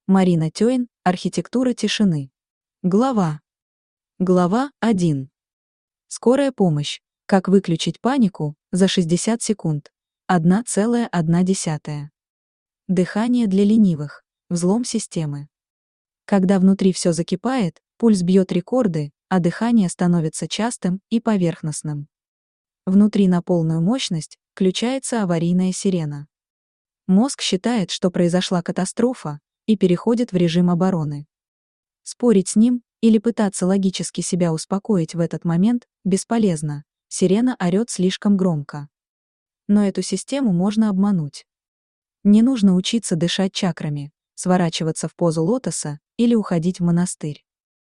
Марина Тёйн, архитектура тишины. Глава 1. Скорая помощь. Как выключить панику за 60 секунд. 1,1. Дыхание для ленивых. Взлом системы. Когда внутри все закипает, пульс бьет рекорды, а дыхание становится частым и поверхностным. Внутри на полную мощность включается аварийная сирена. Мозг считает, что произошла катастрофа, и переходит в режим обороны. Спорить с ним или пытаться логически себя успокоить в этот момент бесполезно, сирена орёт слишком громко. Но эту систему можно обмануть. Не нужно учиться дышать чакрами, сворачиваться в позу лотоса или уходить в монастырь.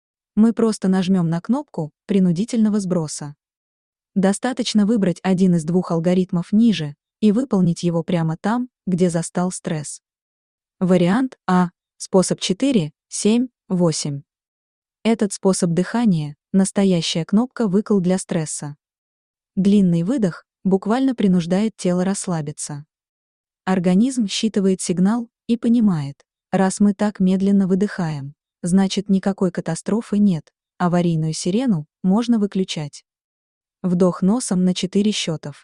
Мы просто нажмем на кнопку принудительного сброса. Достаточно выбрать один из двух алгоритмов ниже и выполнить его прямо там, где застал стресс. Вариант А. Способ 4, 7, 8. Этот способ дыхания – настоящая кнопка «выкл» для стресса. Длинный выдох буквально принуждает тело расслабиться. Организм считывает сигнал и понимает, раз мы так медленно выдыхаем, значит никакой катастрофы нет, аварийную сирену можно выключать. Вдох носом на 4 счетов.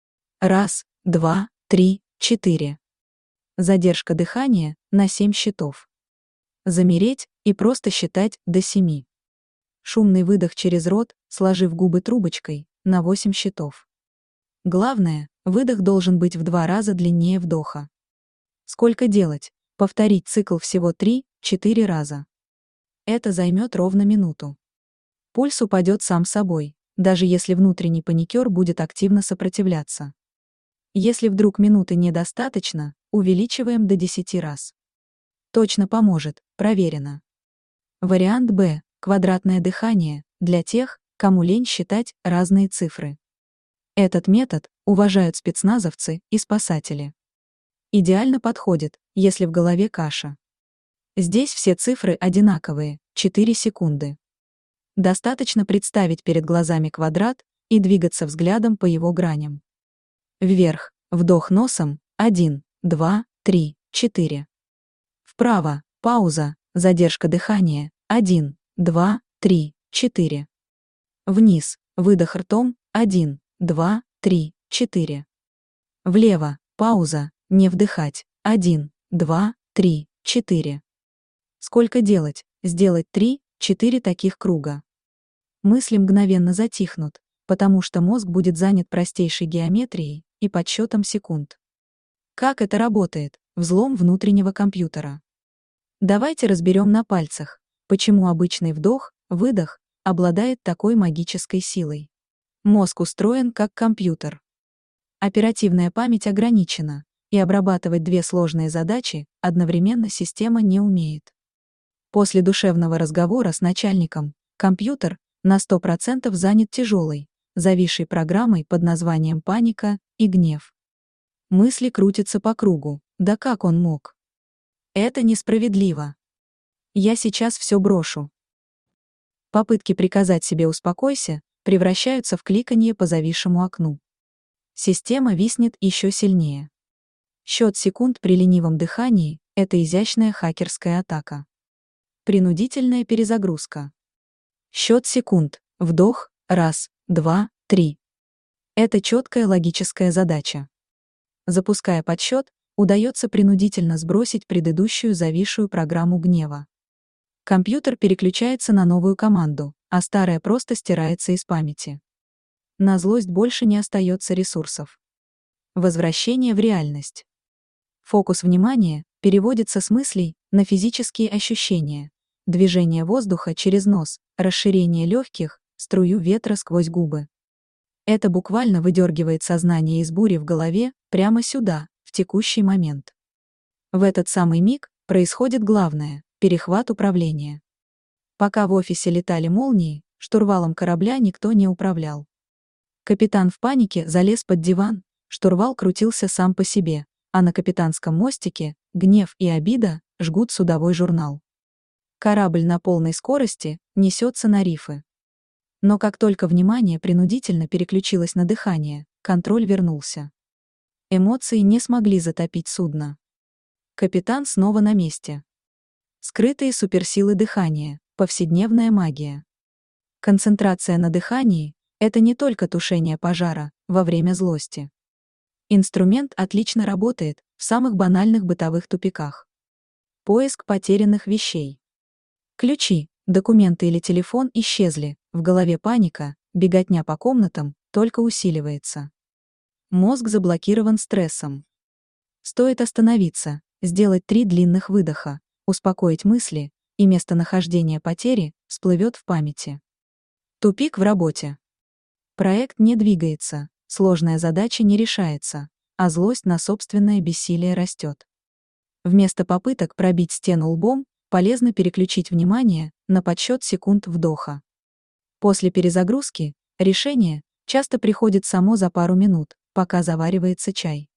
1, 2, 3, 4. Задержка дыхания на 7 счетов. Замереть и просто считать до 7. Шумный выдох через рот, сложив губы трубочкой, на 8 счетов. Главное, выдох должен быть в 2 раза длиннее вдоха. Сколько делать? Повторить цикл всего 3-4 раза. Это займет ровно минуту. Пульс упадет сам собой, даже если внутренний паникер будет активно сопротивляться. Если вдруг минуты недостаточно, увеличиваем до 10 раз. Точно поможет, проверено. Вариант Б. Квадратное дыхание, для тех, кому лень считать разные цифры. Этот метод уважают спецназовцы и спасатели. Идеально подходит, если в голове каша. Здесь все цифры одинаковые, 4 секунды. Достаточно представить перед глазами квадрат и двигаться взглядом по его граням. Вверх, вдох носом, 1, 2, 3, 4. Вправо, пауза, задержка дыхания, 1, 2, 3, 4. Вниз, выдох ртом, 1, 2, 3, 4. Влево, пауза, не вдыхать, 1, 2, 3, 4. Сколько делать? Сделать 3-4 таких круга. Мысли мгновенно затихнут, потому что мозг будет занят простейшей геометрией и подсчетом секунд. Как это работает? Взлом внутреннего компьютера. Давайте разберем на пальцах, почему обычный вдох-выдох обладает такой магической силой. Мозг устроен как компьютер. Оперативная память ограничена, и обрабатывать 2 сложные задачи одновременно система не умеет. После душевного разговора с начальником компьютер на 100% занят тяжелой, зависшей программой под названием «Паника» и «Гнев». Мысли крутятся по кругу. Да как он мог? Это несправедливо. Я сейчас все брошу. Попытки приказать себе «успокойся» превращаются в кликанье по зависшему окну. Система виснет еще сильнее. Счет секунд при ленивом дыхании – это изящная хакерская атака. Принудительная перезагрузка. Счет секунд. Вдох. 1, 2, 3. Это четкая логическая задача. Запуская подсчет, удается принудительно сбросить предыдущую зависшую программу гнева. Компьютер переключается на новую команду, а старая просто стирается из памяти. На злость больше не остается ресурсов. Возвращение в реальность. Фокус внимания переводится с мыслей на физические ощущения. Движение воздуха через нос, расширение легких, струю ветра сквозь губы. Это буквально выдергивает сознание из бури в голове прямо сюда, в текущий момент. В этот самый миг происходит главное – перехват управления. Пока в офисе летали молнии, штурвалом корабля никто не управлял. Капитан в панике залез под диван, штурвал крутился сам по себе, а на капитанском мостике гнев и обида жгут судовой журнал. Корабль на полной скорости несется на рифы. Но как только внимание принудительно переключилось на дыхание, контроль вернулся. Эмоции не смогли затопить судно. Капитан снова на месте. Скрытые суперсилы дыхания, повседневная магия. Концентрация на дыхании – это не только тушение пожара во время злости. Инструмент отлично работает в самых банальных бытовых тупиках. Поиск потерянных вещей. Ключи, документы или телефон исчезли, в голове паника, беготня по комнатам только усиливается. Мозг заблокирован стрессом. Стоит остановиться, сделать 3 длинных выдоха, успокоить мысли, и местонахождение потери всплывет в памяти. Тупик в работе. Проект не двигается, сложная задача не решается, а злость на собственное бессилие растет. Вместо попыток пробить стену лбом, полезно переключить внимание на подсчет секунд вдоха. После перезагрузки решение часто приходит само за пару минут, пока заваривается чай.